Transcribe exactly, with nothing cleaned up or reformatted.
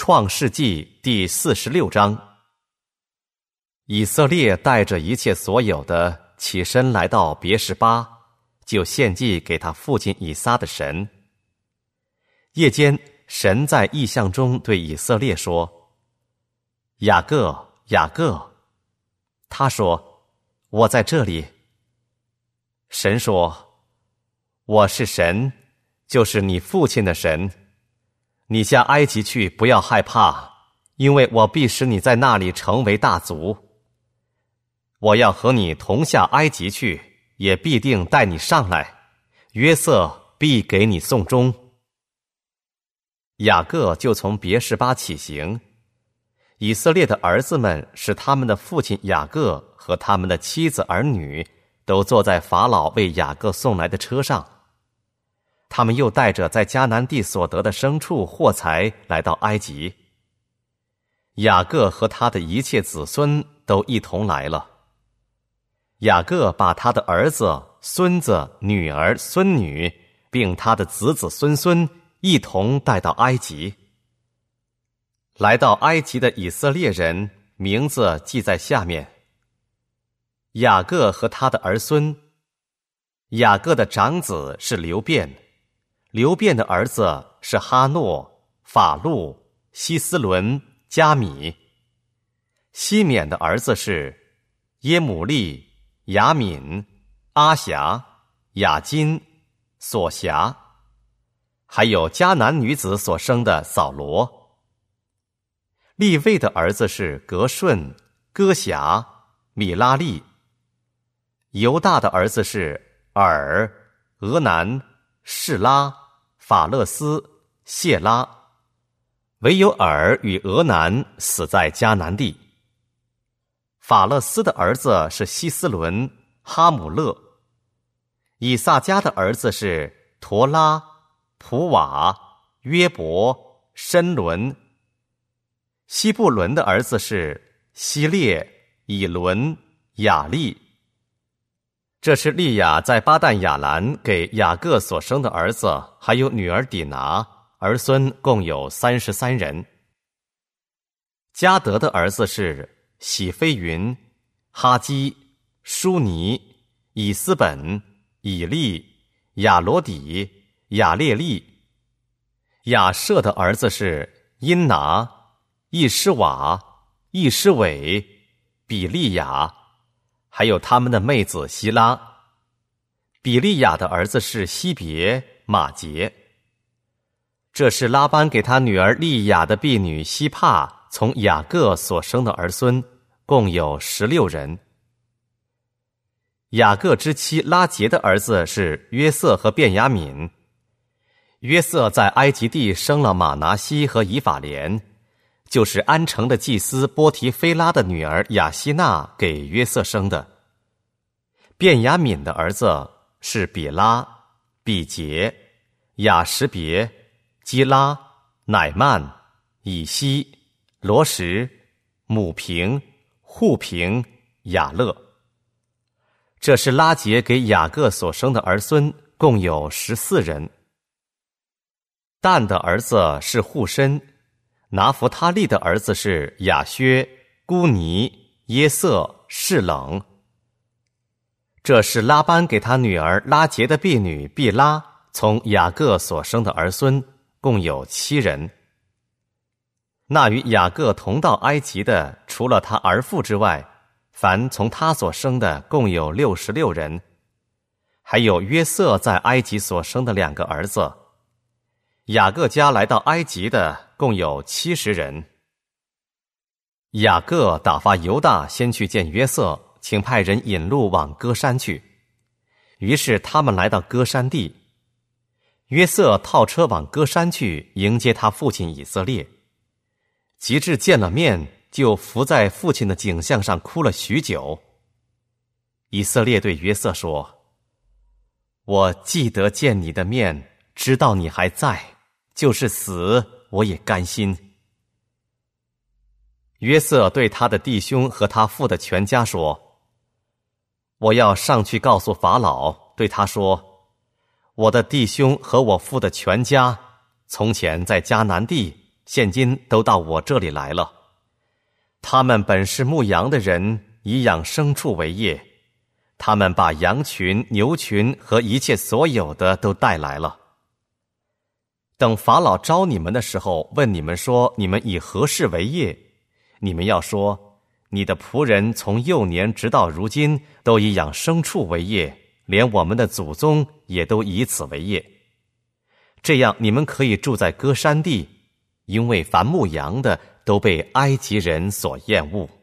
创世纪第四十六章。以色列带着一切所有的起身来到别是巴，就献祭给他父亲以撒的神。夜间，神在异象中对以色列说：雅各，雅各。他说：我在这里。神说：我是神，就是你父亲的神。你下埃及去，不要害怕，因为我必使你在那里成为大族。我要和你同下埃及去，也必定带你上来，约瑟必给你送终。雅各就从别是巴起行，以色列的儿子们使他们的父亲雅各和他们的妻子儿女都坐在法老为雅各送来的车上。他们又带着在迦南地所得的牲畜货财来到埃及。雅各和他的一切子孙都一同来了。雅各把他的儿子、孙子、女儿、孙女，并他的子子孙孙一同带到埃及。来到埃及的以色列人名字记在下面。雅各和他的儿孙。雅各的长子是流便，流便的儿子是哈诺、法路、希斯伦、加米。西缅的儿子是耶母利、雅敏、阿辖、雅金、索辖，还有迦南女子所生的扫罗。利未的儿子是格顺、哥辖、米拉利。犹大的儿子是尔、俄南、示拉、法勒斯、谢拉。唯有尔与俄南死在迦南地。法勒斯的儿子是希斯伦、哈姆勒。以萨迦的儿子是陀拉、普瓦、约伯、申伦。希布伦的儿子是希列、以伦、雅利。这是利亚在巴旦亚兰给雅各所生的儿子，还有女儿底拿，儿孙共有三十三人。迦得的儿子是喜非云、哈基、舒尼、以斯本、以利、亚罗底、亚列利。亚舍的儿子是因拿、易施瓦、易施伟、比利亚，还有他们的妹子希拉。比利亚的儿子是希别、马杰。这是拉班给他女儿利亚的婢女希帕从雅各所生的儿孙，共有十六人。雅各之妻拉结的儿子是约瑟和便雅悯。约瑟在埃及地生了马拿西和以法莲，就是安城的祭司波提菲拉的女儿雅西娜给约瑟生的。便雅悯的儿子是比拉、比杰、雅什别、基拉、乃曼、以西、罗什、母平、户平、雅勒。这是拉结给雅各所生的儿孙，共有十四人。但的儿子是户申。拿弗他利的儿子是亚薛、孤尼、耶瑟、示冷。这是拉班给他女儿拉结的婢女毕拉从雅各所生的儿孙，共有七人。那与雅各同到埃及的，除了他儿妇之外，凡从他所生的共有六十六人，还有约瑟在埃及所生的两个儿子。雅各家来到埃及的共有七十人。雅各打发犹大先去见约瑟，请派人引路往歌山去。于是他们来到歌山地。约瑟套车往歌山去迎接他父亲以色列。及至见了面，就伏在父亲的颈项上哭了许久。以色列对约瑟说：我记得见你的面，知道你还在，就是死我也甘心。约瑟对他的弟兄和他父的全家说：我要上去告诉法老，对他说：我的弟兄和我父的全家从前在迦南地现今都到我这里来了。他们本是牧羊的人，以养牲畜为业，他们把羊群、牛群和一切所有的都带来了。等法老招你们的时候，问你们说，你们以何事为业？你们要说，你的仆人从幼年直到如今，都以养牲畜为业，连我们的祖宗也都以此为业。这样你们可以住在歌珊地，因为凡牧羊的都被埃及人所厌恶。